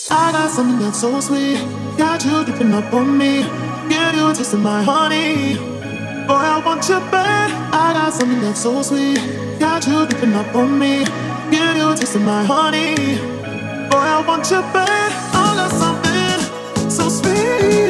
I got something that's so sweet. Got you dripping up on me. Get you tasting my honey. Boy, I want you bad. I got something that's so sweet. Got you dripping up on me. Get you tasting my honey. Boy, I want you bad. I got something so sweet.